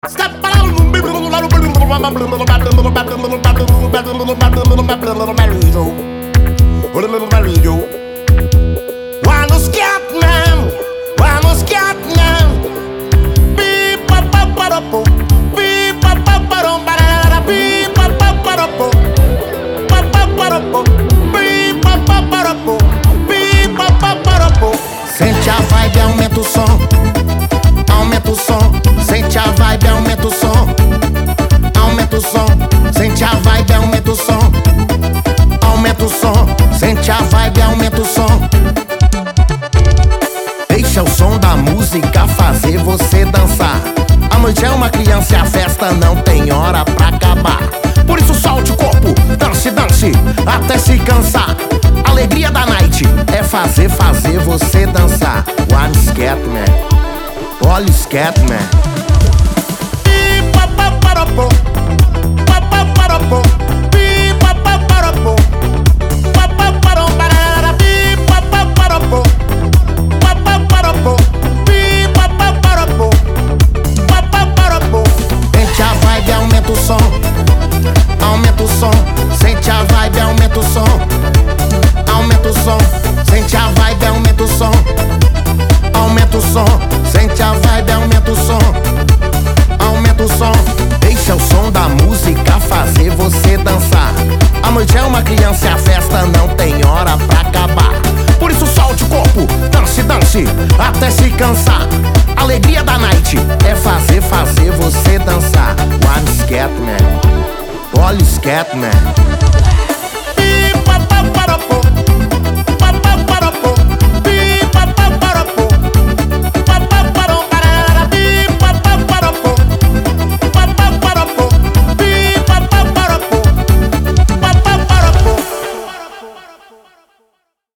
Sente a vibe, aumenta o som. Aumenta o som. Sente a vibe, aumenta o som. Aumenta o som. Sente a vibe, aumenta o som. Aumenta o som. Sente a vibe, aumenta o som. Deixa o som da música fazer você dançar. A noite é uma criança e a festa não tem hora pra acabar. Por isso solte o corpo, dance, dance, até se cansar. Alegria da night é fazer você dançar. One Scatman, olha o Scatman.